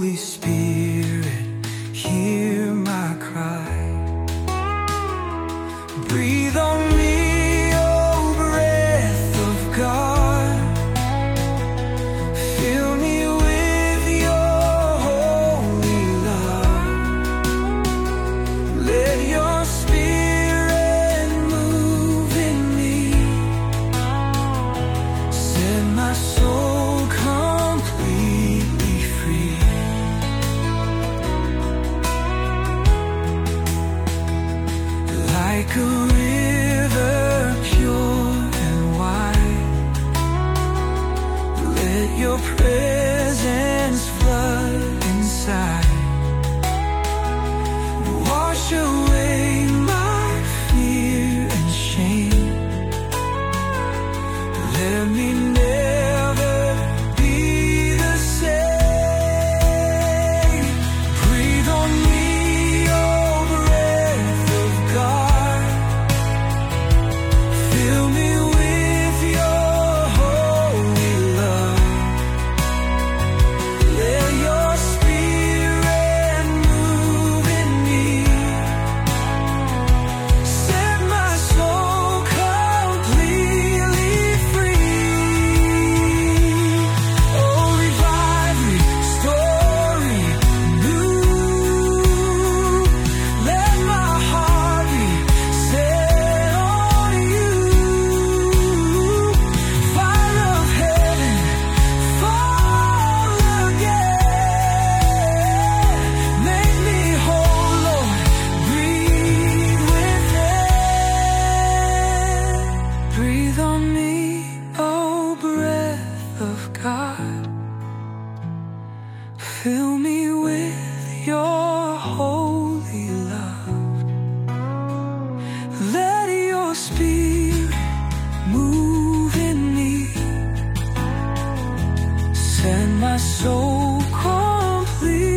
Holy Spirit, hear my cry. Breathe on me, oh breath of God. Fill me with your holy love. Let your spirit move in me. Set my soul completely free. Like a river pure and wide, let your presence flood inside. Wash away my fear and shame. Let me never be the same. Breathe on me, oh breath of God. Fill me with your holy love. Let your spirit move in me. Set my soul completely free. Oh, revive, restore, renew. Let my heart be set on you. Fire of heaven, fall again. Make me whole, Lord, breathe within. Breathe on me, oh breath of God. Fill me with your holy love. Let your spirit move in me. Set my soul complete